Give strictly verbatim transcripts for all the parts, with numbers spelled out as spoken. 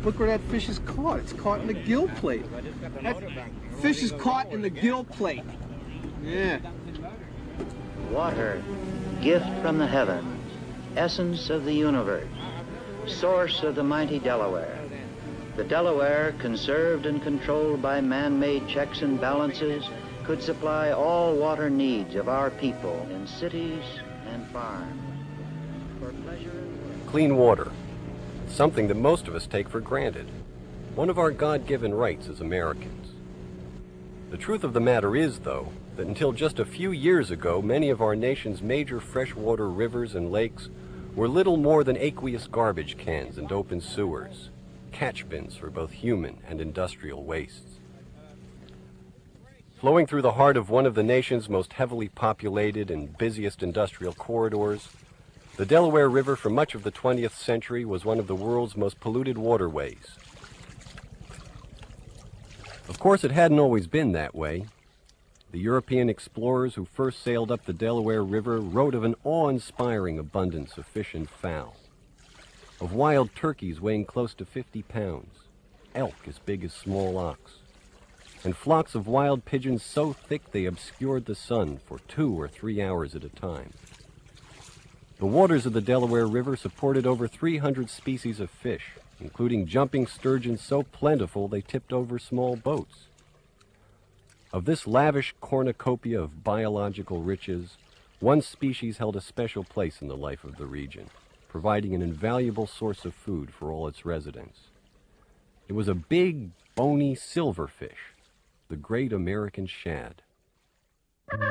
Look where that fish is caught. It's caught in the gill plate. That fish is caught in the gill plate. Yeah. Water, gift from the heavens, essence of the universe, source of the mighty Delaware. The Delaware, conserved and controlled by man-made checks and balances, could supply all water needs of our people in cities and farms. For pleasure and work. Clean water, something that most of us take for granted, one of our God-given rights as Americans. The truth of the matter is, though, that until just a few years ago, many of our nation's major freshwater rivers and lakes were little more than aqueous garbage cans and open sewers, catch bins for both human and industrial wastes. Flowing through the heart of one of the nation's most heavily populated and busiest industrial corridors, the Delaware River for much of the twentieth century was one of the world's most polluted waterways. Of course, it hadn't always been that way. The European explorers who first sailed up the Delaware River wrote of an awe-inspiring abundance of fish and fowl, of wild turkeys weighing close to fifty pounds, elk as big as small ox, and flocks of wild pigeons so thick they obscured the sun for two or three hours at a time. The waters of the Delaware River supported over three hundred species of fish, including jumping sturgeon so plentiful they tipped over small boats. Of this lavish cornucopia of biological riches, one species held a special place in the life of the region, providing an invaluable source of food for all its residents. It was a big, bony silverfish, the great American shad. Pretty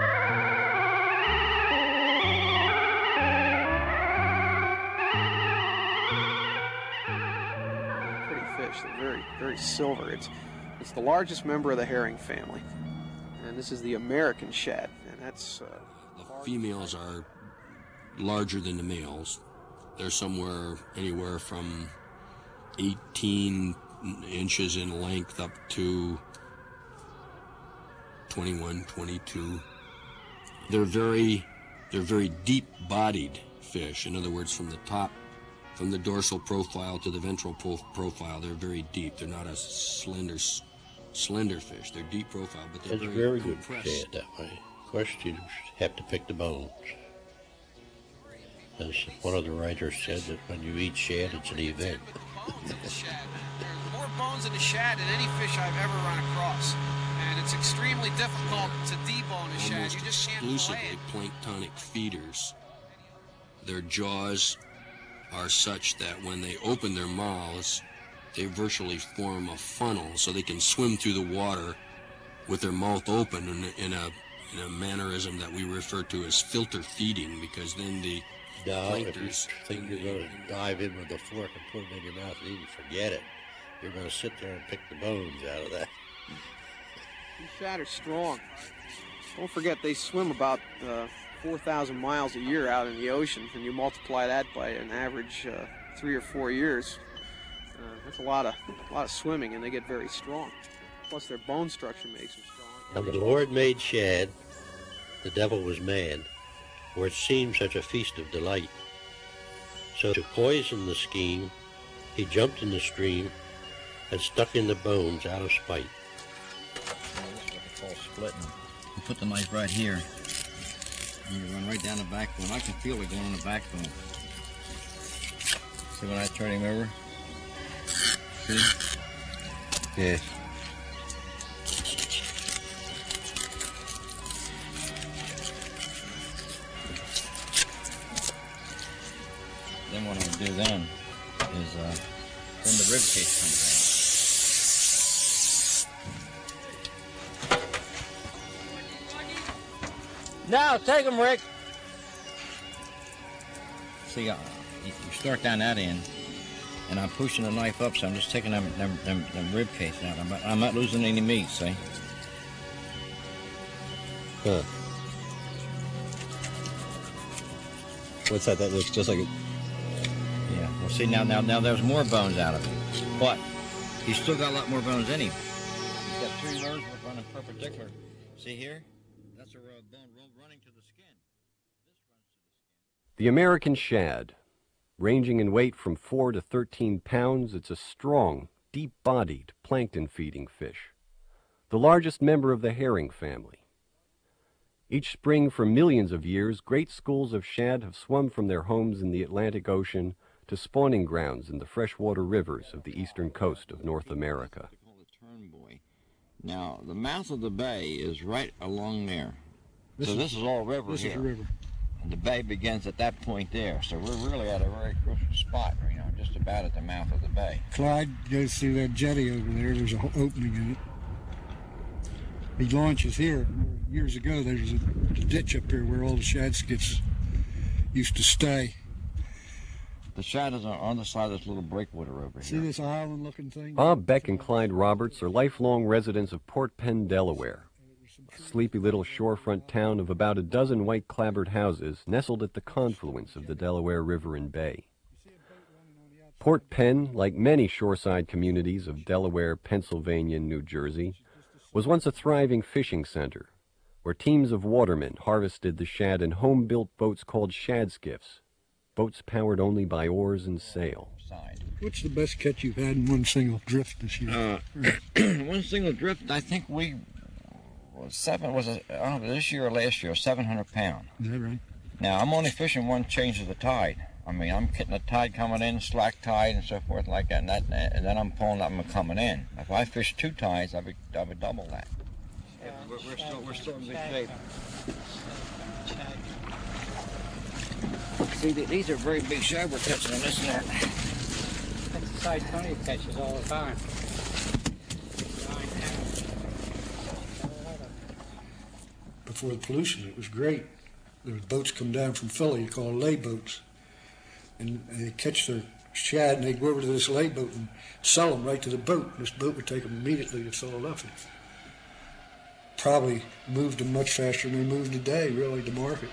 fish. They're very, very silver. It's, it's the largest member of the herring family. And this is the American shad, and that's... Uh, the females are larger than the males. They're somewhere anywhere from eighteen inches in length up to twenty-one, twenty-two. They're very, they're very deep-bodied fish. In other words, from the top, from the dorsal profile to the ventral pro profile, they're very deep. They're not a slender... slender fish. They're deep profile, but they're That's very, very good shad that way. Of course, you have to pick the bones. As one of the writers said, that when you eat shad, it's an event. There's more bones in the shad than any fish I've ever run across, and it's extremely difficult to debone a shad. Almost You just can't exclusively planktonic feeders. Their jaws are such that when they open their mouths, they virtually form a funnel so they can swim through the water with their mouth open in a, in a, in a mannerism that we refer to as filter feeding, because then the No, if you planktons... think you're going to dive in with a fork and put it in your mouth and even forget it, you're going to sit there and pick the bones out of that. These shad are strong. Don't forget, they swim about uh, four thousand miles a year out in the ocean, and you multiply that by an average uh, three or four years. Uh, that's a lot of a lot of swimming, and they get very strong. Plus, their bone structure makes them strong. When the Lord made shad, the devil was mad, for it seemed such a feast of delight. So to poison the scheme, he jumped in the stream and stuck in the bones out of spite. This is what they call splitting. You put the knife right here, and you run right down the backbone. I can feel it going on the backbone. See when I turn him over? See? Yes. Then what I'll do then is uh, then the rib cage comes out. Now take them, Rick. See, uh, you start down that end, and I'm pushing the knife up, so I'm just taking them, them, them, them rib cage out. I'm not, I'm not losing any meat, see? Huh. What's that? That looks just like a... Yeah. Well, see, now, now, now there's more bones out of it, but he's still got a lot more bones in him. He's got three nerves running perpendicular. See here? That's a bone running to the skin. This runs to the skin. The American shad, Ranging in weight from four to thirteen pounds, it's a strong, deep-bodied, plankton-feeding fish, the largest member of the herring family. Each spring for millions of years, great schools of shad have swum from their homes in the Atlantic Ocean to spawning grounds in the freshwater rivers of the eastern coast of North America. Now, the mouth of the bay is right along there. This so is, this is all river this here. This is river. And the bay begins at that point there. So we're really at a very crucial spot, you know, just about at the mouth of the bay. Clyde goes through that jetty over there. There's an opening in it. He launches here. Years ago, there was a, a ditch up here where all the shad skits used to stay. The shad is on the side of this little breakwater over See here. this island-looking thing? Bob Beck and Clyde Roberts are lifelong residents of Port Penn, Delaware, a sleepy little shorefront town of about a dozen white clapboard houses nestled at the confluence of the Delaware River and Bay. Port Penn, like many shoreside communities of Delaware, Pennsylvania, and New Jersey, was once a thriving fishing center where teams of watermen harvested the shad in home-built boats called shad skiffs, boats powered only by oars and sail. What's the best catch you've had in one single drift this year? Uh, one single drift, I think we was seven was it, I don't know, this year or last year, seven hundred pound. Is that right? Now I'm only fishing one change of the tide. I mean, I'm getting the tide coming in, slack tide, and so forth like that, and, that, and then I'm pulling up and coming in. If I fish two tides, I would I would double that. Yeah, we're, we're still we're still in good shape. See, these are very big shad we're catching on this net. That's the size Tony catches all the time. Before the pollution, it was great. There was boats come down from Philly called lay boats, and they catch their shad, and they'd go over to this lay boat and sell them right to the boat. This boat would take them immediately to Philadelphia. Probably moved them much faster than they move today, really, to market.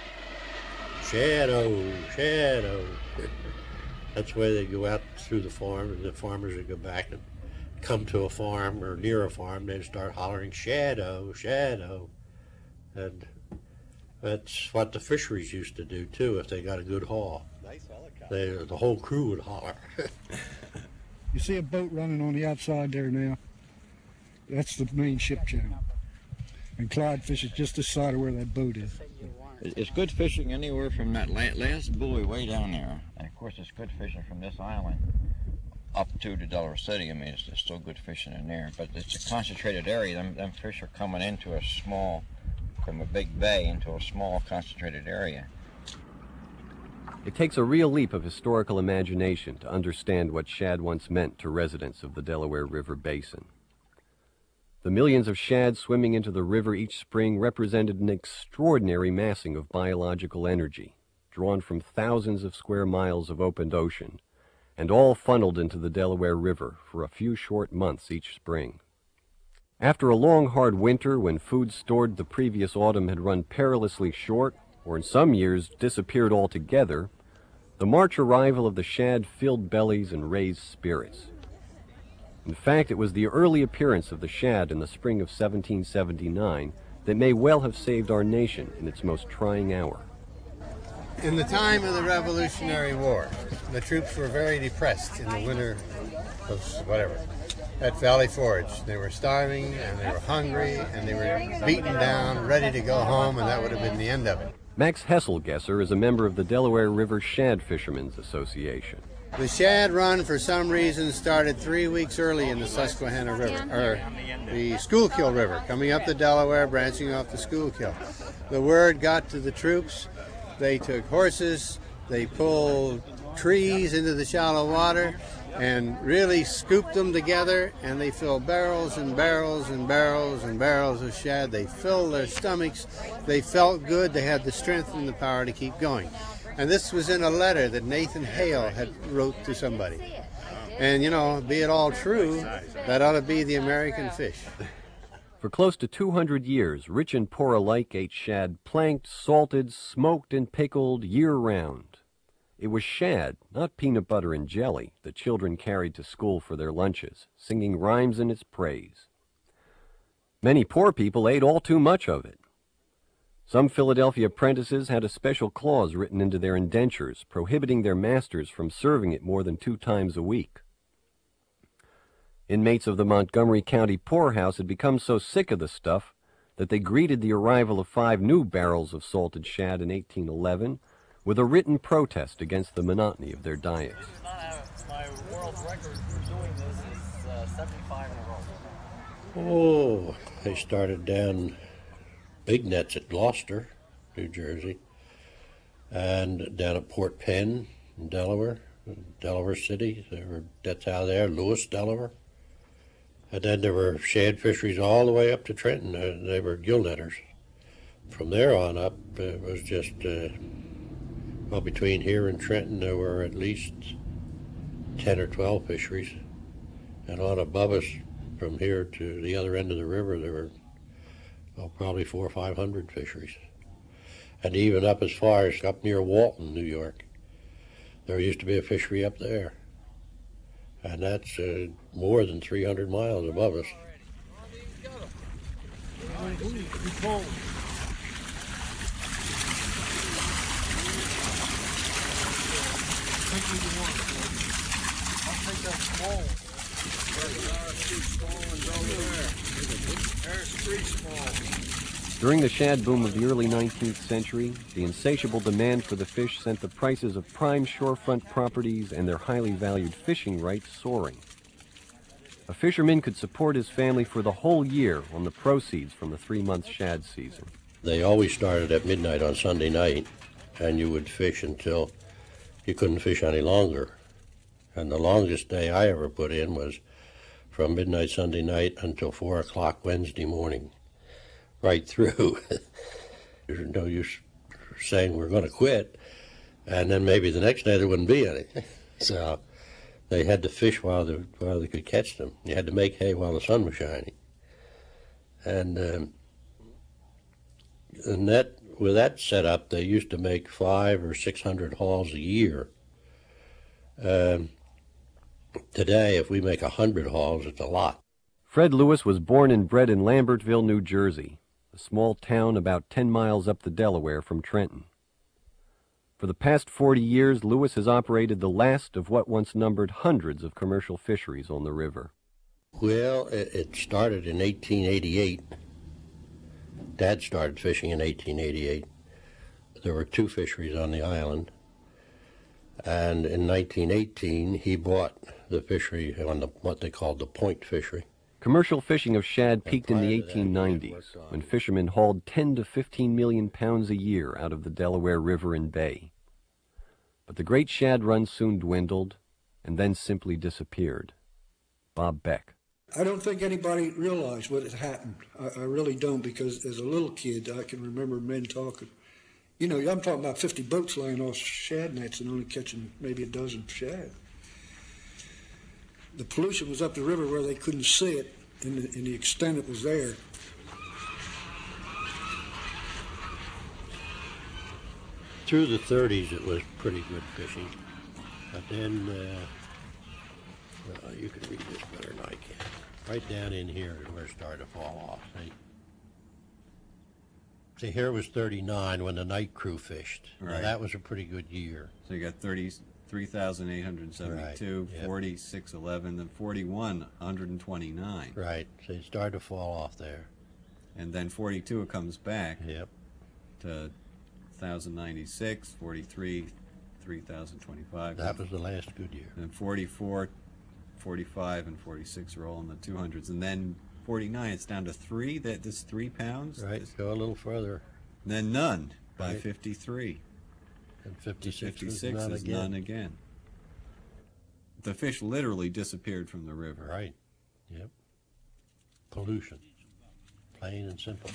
Shadow, shadow. That's why they go out through the farm, and the farmers would go back and come to a farm or near a farm, they'd start hollering, shadow, shadow. And that's what the fisheries used to do, too, if they got a good haul. They, the whole crew would holler. You see a boat running on the outside there now? That's the main ship channel. And Clyde fishes just this side of where that boat is. It's good fishing anywhere from that last buoy way down there. And of course, it's good fishing from this island up to the Delaware City. I mean, it's, it's still good fishing in there. But it's a concentrated area. Them, them fish are coming into a small, from a big bay into a small concentrated area. It takes a real leap of historical imagination to understand what shad once meant to residents of the Delaware River Basin. The millions of shad swimming into the river each spring represented an extraordinary massing of biological energy, drawn from thousands of square miles of opened ocean, and all funneled into the Delaware River for a few short months each spring. After a long, hard winter, when food stored the previous autumn had run perilously short, or in some years disappeared altogether, the March arrival of the shad filled bellies and raised spirits. In fact, it was the early appearance of the shad in the spring of seventeen seventy-nine that may well have saved our nation in its most trying hour. In the time of the Revolutionary War, the troops were very depressed in the winter of whatever, at Valley Forge. They were starving, and they were hungry, and they were beaten down, ready to go home, and that would have been the end of it. Max Hesselgesser is a member of the Delaware River Shad Fishermen's Association. The shad run, for some reason, started three weeks early in the Susquehanna River, or the Schuylkill River, coming up the Delaware, branching off the Schuylkill. The word got to the troops. They took horses, they pulled trees into the shallow water, and really scooped them together, and they filled barrels and barrels and barrels and barrels of shad. They filled their stomachs. They felt good. They had the strength and the power to keep going. And this was in a letter that Nathan Hale had wrote to somebody. And, you know, be it all true, that ought to be the American fish. For close to two hundred years, rich and poor alike ate shad planked, salted, smoked, and pickled year-round. It was shad, not peanut butter and jelly, that children carried to school for their lunches, singing rhymes in its praise. Many poor people ate all too much of it. Some Philadelphia apprentices had a special clause written into their indentures prohibiting their masters from serving it more than two times a week. Inmates of the Montgomery County poorhouse had become so sick of the stuff that they greeted the arrival of five new barrels of salted shad in eighteen eleven with a written protest against the monotony of their diets. My world record for doing this is uh, seventy-five in a row. Oh, they started down big nets at Gloucester, New Jersey, and down at Port Penn in Delaware, Delaware City. There were nets out there, Lewis, Delaware. And then there were shad fisheries all the way up to Trenton. Uh, they were gill netters. From there on up, it was just, uh, well, between here and Trenton, there were at least ten or twelve fisheries. And on above us, from here to the other end of the river, there were well, probably four or five hundred fisheries. And even up as far as up near Walton, New York, there used to be a fishery up there. And that's uh, more than three hundred miles above us. During the shad boom of the early nineteenth century, the insatiable demand for the fish sent the prices of prime shorefront properties and their highly valued fishing rights soaring. A fisherman could support his family for the whole year on the proceeds from the three-month shad season. They always started at midnight on Sunday night, and you would fish until you couldn't fish any longer. And the longest day I ever put in was from midnight Sunday night until four o'clock Wednesday morning. Right through. There's no use saying we're going to quit, and then maybe the next day there wouldn't be any. So they had to fish while they, while they could catch them. You had to make hay while the sun was shining. And um, the net, with that setup, they used to make five or six hundred hauls a year. Um, today, if we make a hundred hauls, it's a lot. Fred Lewis was born and bred in Lambertville, New Jersey, a small town about ten miles up the Delaware from Trenton. For the past forty years, Lewis has operated the last of what once numbered hundreds of commercial fisheries on the river. Well, it, it started in eighteen eighty-eight. Dad started fishing in eighteen eighty-eight. There were two fisheries on the island. And in nineteen eighteen, he bought the fishery on the, what they called the Point fishery. Commercial fishing of shad peaked in the eighteen nineties, when fishermen hauled ten to fifteen million pounds a year out of the Delaware River and Bay. But the great shad run soon dwindled, and then simply disappeared. Bob Beck. I don't think anybody realized what had happened. I, I really don't, because as a little kid, I can remember men talking. You know, I'm talking about fifty boats laying off shad nets and only catching maybe a dozen shad. The pollution was up the river where they couldn't see it, and the, and the extent it was there. Through the thirties, it was pretty good fishing. But then, uh, well, you can read this better than I can. Right down in here is where it started to fall off. See, see here was thirty-nine when the night crew fished. Right. Now, that was a pretty good year. So you got thirty-three thousand eight hundred seventy-two, right. Yep. forty-six eleven, then forty-one one hundred twenty-nine. Right, so it started to fall off there. And then forty-two it comes back. Yep. To one thousand ninety-six, forty-three, three thousand twenty-five. That was the last good year. And forty-four, forty-five, and forty-six are all in the two hundreds. And then forty-nine, it's down to three, that this three pounds. Right, this, go a little further. And then none by right. fifty-three. And fifty-six, fifty-six none is again. none again. The fish literally disappeared from the river. Right, yep. Pollution, plain and simple.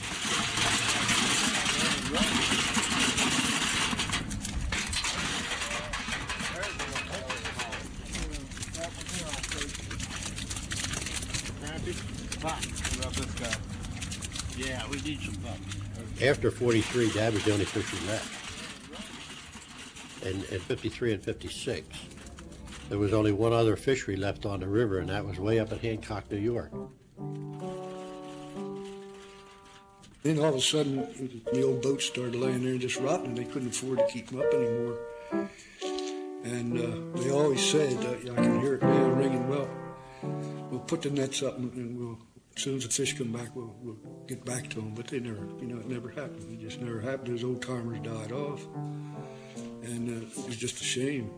Yeah, we need some buck. After forty-three, Dad was the only fishery left. And in fifty-three and fifty-six, there was only one other fishery left on the river, and that was way up at Hancock, New York. Then all of a sudden, the old boats started laying there and just rotting, and they couldn't afford to keep them up anymore. And uh, they always said, uh, I can hear it now ringing, well, we'll put the nets up and, and we'll, as soon as the fish come back, we'll, we'll get back to them. But they never, you know, it never happened. It just never happened. Those old timers died off. And uh, it was just a shame.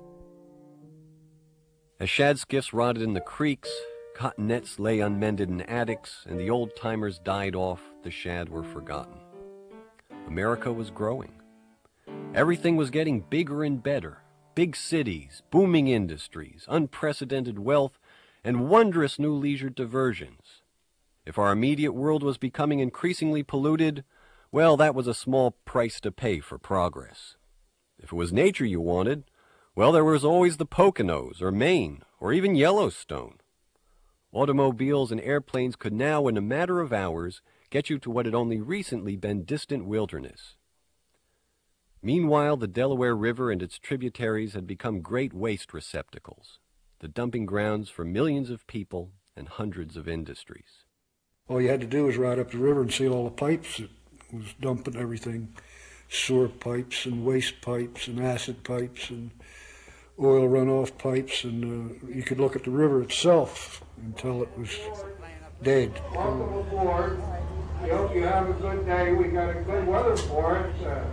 As shad skiffs rotted in the creeks, cotton nets lay unmended in attics, and the old timers died off, the shad were forgotten. America was growing. Everything was getting bigger and better. Big cities, booming industries, unprecedented wealth, and wondrous new leisure diversions. If our immediate world was becoming increasingly polluted, well, that was a small price to pay for progress. If it was nature you wanted, well, there was always the Poconos, or Maine, or even Yellowstone. Automobiles and airplanes could now, in a matter of hours, get you to what had only recently been distant wilderness. Meanwhile, the Delaware River and its tributaries had become great waste receptacles, the dumping grounds for millions of people and hundreds of industries. All you had to do was ride up the river and see all the pipes that was dumping everything, sewer pipes and waste pipes and acid pipes and oil runoff pipes, and uh, you could look at the river itself until it was dead. Welcome aboard. We hope you have a good day. We got a good weather for it. Uh,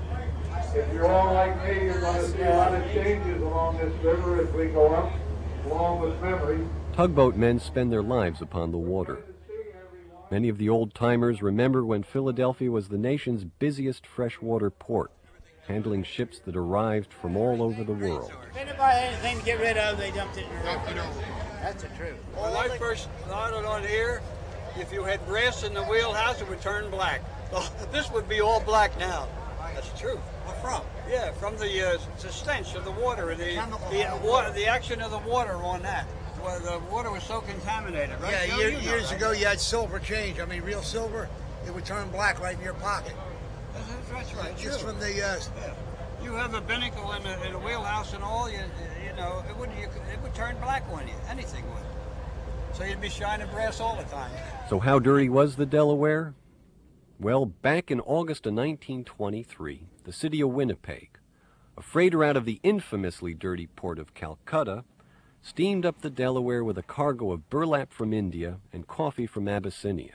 if you're all like me, you're going to see a lot of changes along this river as we go up, along with memory. Tugboat men spend their lives upon the water. Many of the old-timers remember when Philadelphia was the nation's busiest freshwater port, handling ships that arrived from all over the world. If anybody had anything to get rid of, they dumped it in the river. That's the truth. When I first started on here, if you had brass in the wheelhouse, it would turn black. This would be all black now. That's true. Where from? Yeah, from the, uh, the stench of the water, the, the, uh, water, the action of the water on that. Well, the water was so contaminated, right? Yeah, Joe, year, you know, years right? ago you had silver change. I mean, real silver, it would turn black right in your pocket. That's, that's right. Just true. from the... Uh, yeah. You have a binnacle in a, in a wheelhouse and all, you, you know, it would, you, it would turn black on you. Anything would. So you'd be shining brass all the time. So how dirty was the Delaware? Well, back in August of nineteen twenty-three, the city of Winnipeg, a freighter out of the infamously dirty port of Calcutta, steamed up the Delaware with a cargo of burlap from India and coffee from Abyssinia.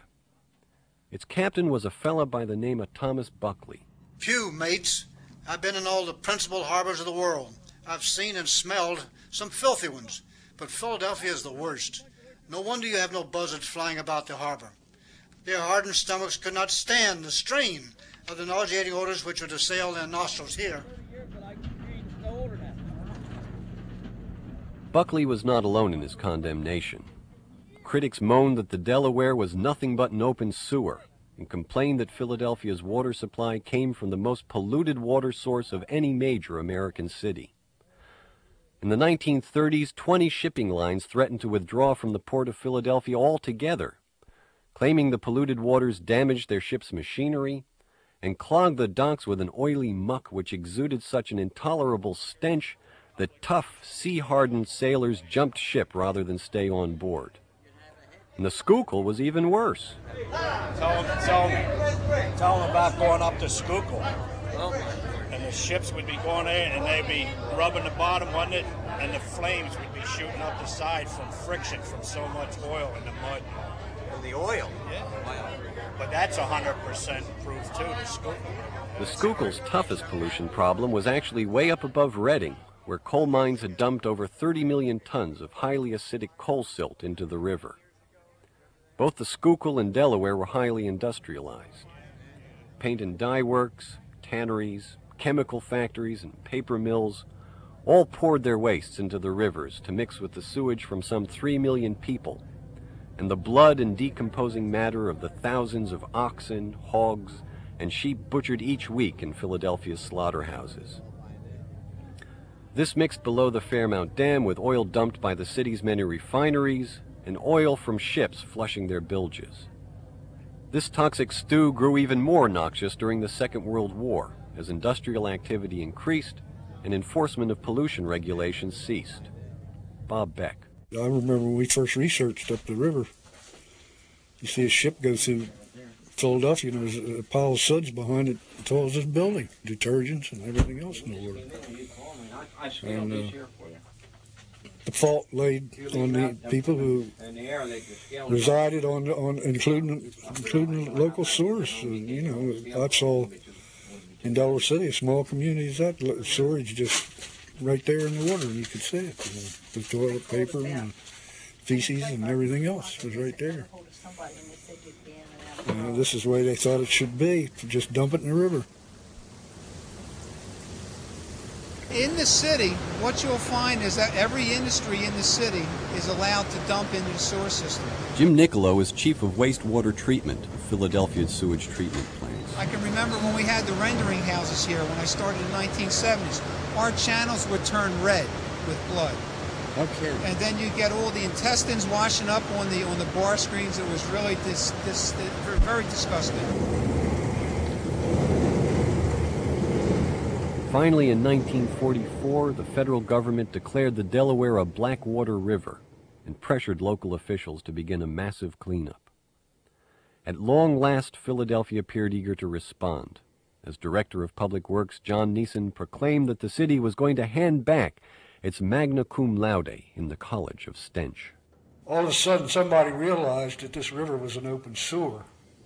Its captain was a fellow by the name of Thomas Buckley. Phew, mates. I've been in all the principal harbors of the world. I've seen and smelled some filthy ones, but Philadelphia is the worst. No wonder you have no buzzards flying about the harbor. Their hardened stomachs could not stand the strain of the nauseating odors which would assail their nostrils here. Buckley was not alone in his condemnation. Critics moaned that the Delaware was nothing but an open sewer and complained that Philadelphia's water supply came from the most polluted water source of any major American city. In the nineteen thirties, twenty shipping lines threatened to withdraw from the port of Philadelphia altogether, claiming the polluted waters damaged their ship's machinery and clogged the docks with an oily muck which exuded such an intolerable stench that tough, sea-hardened sailors jumped ship rather than stay on board. And the Schuylkill was even worse. Tell them, tell them, tell them about going up to Schuylkill. And the ships would be going there and they'd be rubbing the bottom, wasn't it? And the flames would be shooting up the side from friction from so much oil in the mud. And the oil? Yeah. But that's one hundred percent proof too, the Schuylkill. The Schuylkill's toughest pollution problem was actually way up above Reading, where coal mines had dumped over thirty million tons of highly acidic coal silt into the river. Both the Schuylkill and Delaware were highly industrialized. Paint and dye works, tanneries, chemical factories, and paper mills all poured their wastes into the rivers to mix with the sewage from some three million people and the blood and decomposing matter of the thousands of oxen, hogs, and sheep butchered each week in Philadelphia's slaughterhouses. This mixed below the Fairmount Dam with oil dumped by the city's many refineries and oil from ships flushing their bilges. This toxic stew grew even more noxious during the Second World War as industrial activity increased and enforcement of pollution regulations ceased. Bob Beck. I remember when we first researched up the river, you see a ship go through Philadelphia, and there's a pile of suds behind it as tall as this building, detergents and everything else in the water. And uh, the fault laid on the people who resided on, on including including local source. And, you know, I saw in Delaware City, a small community is that sewage just right there in the water, and you could see it. You know, the toilet paper and feces and everything else was right there. Uh, this is the way they thought it should be, just dump it in the river. In the city, what you'll find is that every industry in the city is allowed to dump into the sewer system. Jim Nicolo is chief of wastewater treatment of Philadelphia's sewage treatment plants. I can remember when we had the rendering houses here when I started in the nineteen seventies. Our channels would turn red with blood. Okay. And then you get all the intestines washing up on the on the bar screens. It was really dis, dis, dis, very disgusting. Finally, in nineteen forty-four, the federal government declared the Delaware a black water river and pressured local officials to begin a massive cleanup. At long last, Philadelphia appeared eager to respond, as Director of Public Works John Neeson proclaimed that the city was going to hand back its magna cum laude in the College of Stench. All of a sudden, somebody realized that this river was an open sewer.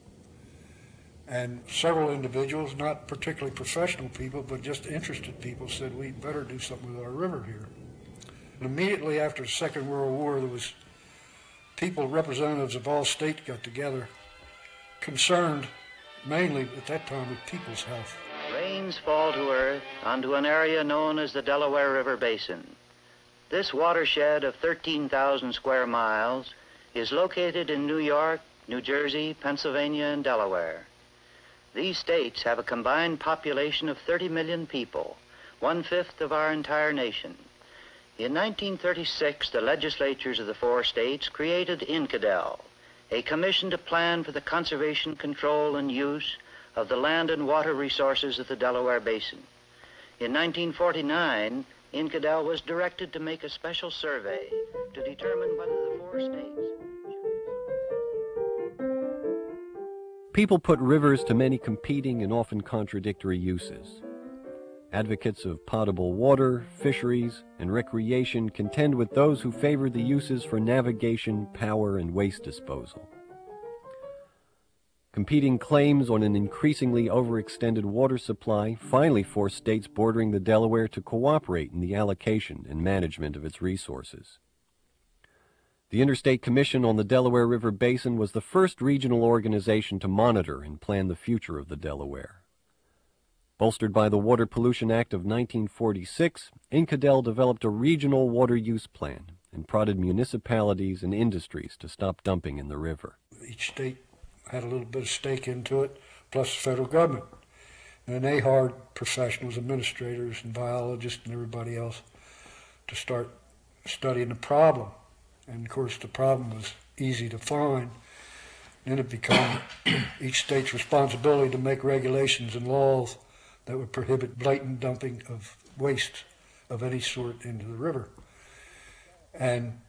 And several individuals, not particularly professional people, but just interested people, said, we better do something with our river here. And immediately after the Second World War, there was people, representatives of all states got together, concerned mainly at that time with people's health. Rains fall to earth onto an area known as the Delaware River Basin. This watershed of thirteen thousand square miles is located in New York, New Jersey, Pennsylvania, and Delaware. These states have a combined population of thirty million people, one-fifth of our entire nation. In nineteen thirty-six, the legislatures of the four states created INCADEL, a commission to plan for the conservation, control, and use of the land and water resources of the Delaware Basin. In nineteen forty-nine, INCADEL was directed to make a special survey to determine whether the four states... People put rivers to many competing and often contradictory uses. Advocates of potable water, fisheries, and recreation contend with those who favor the uses for navigation, power, and waste disposal. Competing claims on an increasingly overextended water supply finally forced states bordering the Delaware to cooperate in the allocation and management of its resources. The Interstate Commission on the Delaware River Basin was the first regional organization to monitor and plan the future of the Delaware. Bolstered by the Water Pollution Act of nineteen forty-six, INCADEL developed a regional water use plan and prodded municipalities and industries to stop dumping in the river. Each state had a little bit of stake into it, plus the federal government. And they hired professionals, administrators, and biologists, and everybody else to start studying the problem. And of course, the problem was easy to find. Then it became each state's responsibility to make regulations and laws that would prohibit blatant dumping of waste of any sort into the river. And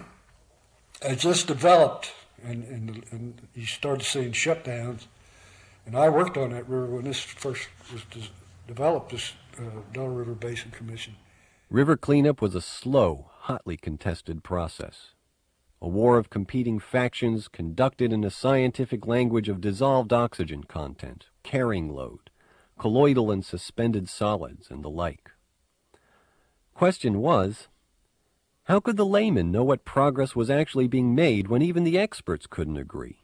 as this developed, and, and, and you started seeing shutdowns, and I worked on that river when this first was developed, this uh, Delaware River Basin Commission. River cleanup was a slow, hotly contested process. A war of competing factions conducted in a scientific language of dissolved oxygen content, carrying load, colloidal and suspended solids, and the like. Question was, how could the layman know what progress was actually being made when even the experts couldn't agree?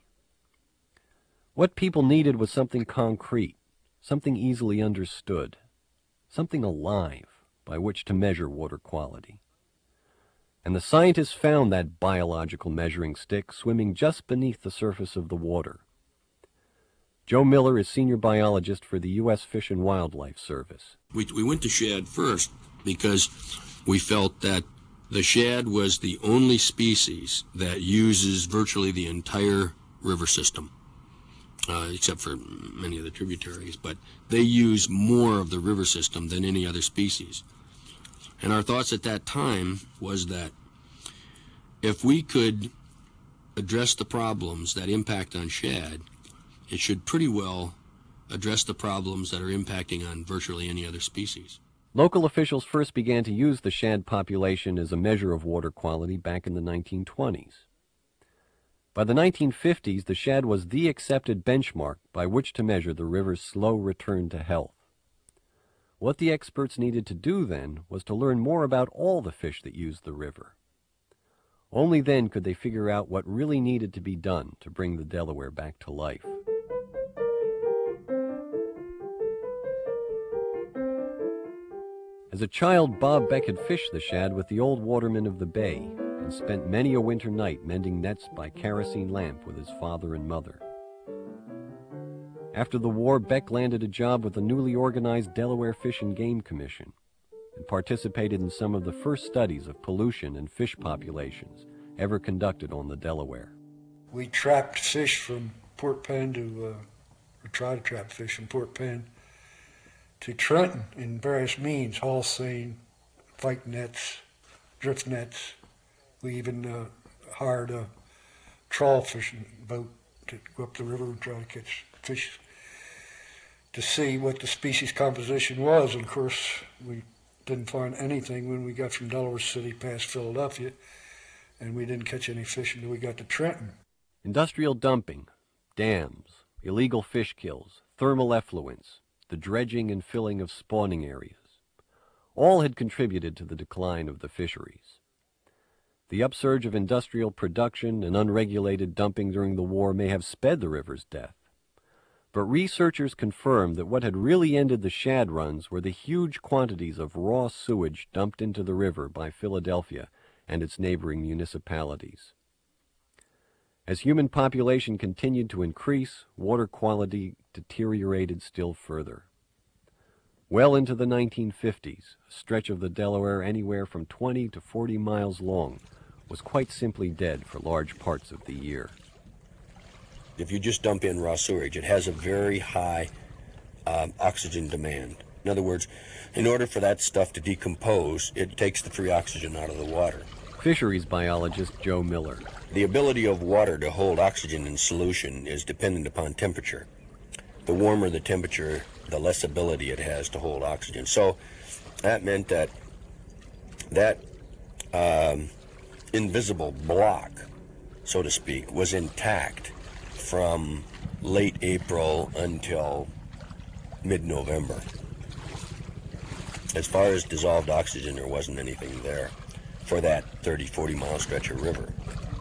What people needed was something concrete, something easily understood, something alive by which to measure water quality. And the scientists found that biological measuring stick swimming just beneath the surface of the water. Joe Miller is senior biologist for the U S Fish and Wildlife Service. We, we went to shad first because we felt that the shad was the only species that uses virtually the entire river system, uh, except for many of the tributaries, but they use more of the river system than any other species. And our thoughts at that time was that if we could address the problems that impact on shad it should pretty well address the problems that are impacting on virtually any other species. Local officials first began to use the shad population as a measure of water quality back in the nineteen twenties. By the nineteen fifties, the shad was the accepted benchmark by which to measure the river's slow return to health. What the experts needed to do then was to learn more about all the fish that used the river. Only then could they figure out what really needed to be done to bring the Delaware back to life. As a child, Bob Beck had fished the shad with the old watermen of the bay and spent many a winter night mending nets by kerosene lamp with his father and mother. After the war, Beck landed a job with the newly organized Delaware Fish and Game Commission and participated in some of the first studies of pollution and fish populations ever conducted on the Delaware. We trapped fish from Port Penn to, uh, or tried to trap fish from Port Penn to Trenton in various means, haul seine, fight nets, drift nets. We even uh, hired a trawl fishing boat to go up the river and try to catch fish to see what the species composition was. And of course, we didn't find anything when we got from Delaware City past Philadelphia, and we didn't catch any fish until we got to Trenton. Industrial dumping, dams, illegal fish kills, thermal effluents, the dredging and filling of spawning areas, all had contributed to the decline of the fisheries. The upsurge of industrial production and unregulated dumping during the war may have sped the river's death, but researchers confirmed that what had really ended the shad runs were the huge quantities of raw sewage dumped into the river by Philadelphia and its neighboring municipalities. As human population continued to increase, water quality deteriorated still further. Well into the nineteen fifties, a stretch of the Delaware anywhere from twenty to forty miles long was quite simply dead for large parts of the year. If you just dump in raw sewage, it has a very high um, oxygen demand. In other words, in order for that stuff to decompose, it takes the free oxygen out of the water. Fisheries biologist Joe Miller. The ability of water to hold oxygen in solution is dependent upon temperature. The warmer the temperature, the less ability it has to hold oxygen. So that meant that that um, invisible block, so to speak, was intact from late April until mid-November. As far as dissolved oxygen, there wasn't anything there for that thirty, forty mile stretch of river.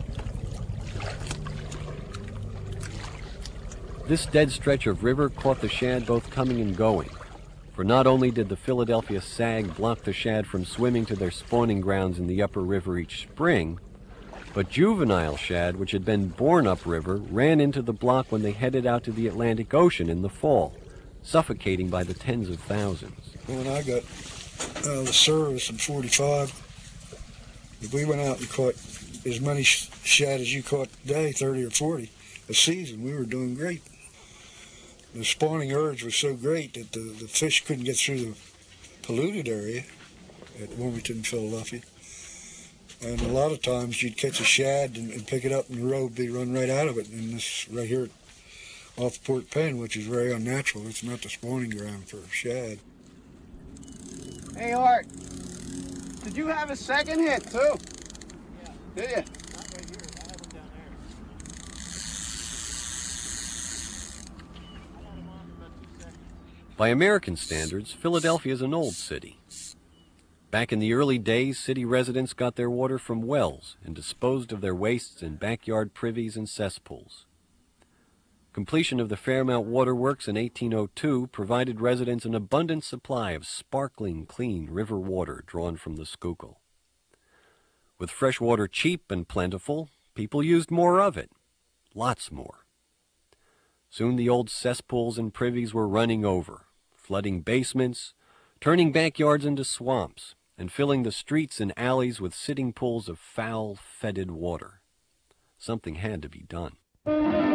This dead stretch of river caught the shad both coming and going, for not only did the Philadelphia Sag block the shad from swimming to their spawning grounds in the upper river each spring, but juvenile shad, which had been born upriver, ran into the block when they headed out to the Atlantic Ocean in the fall, suffocating by the tens of thousands. When I got out of the service in forty-five, if we went out and caught as many shad as you caught today, thirty or forty a season, we were doing great. The spawning urge was so great that the, the fish couldn't get through the polluted area at Wilmington, Philadelphia. And a lot of times you'd catch a shad and, and pick it up and the road would be run right out of it. And this right here off Port Penn, which is very unnatural. It's not the spawning ground for shad. Hey, Art, did you have a second hit, too? Yeah. Did you? By American standards, Philadelphia is an old city. Back in the early days, city residents got their water from wells and disposed of their wastes in backyard privies and cesspools. Completion of the Fairmount Water Works in eighteen oh two provided residents an abundant supply of sparkling, clean river water drawn from the Schuylkill. With fresh water cheap and plentiful, people used more of it, lots more. Soon the old cesspools and privies were running over, flooding basements, turning backyards into swamps, and filling the streets and alleys with sitting pools of foul, fetid water. Something had to be done.